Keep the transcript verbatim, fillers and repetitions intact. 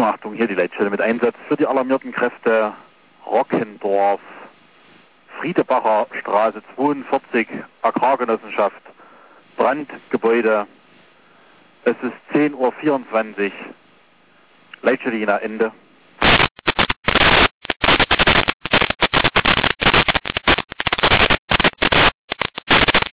Achtung, hier die Leitstelle mit Einsatz für die alarmierten Kräfte Rockendorf, Friedebacher Straße zweiundvierzig, Agrargenossenschaft, Brandgebäude. Es ist zehn Uhr vierundzwanzig, Leitstelle Jena Ende.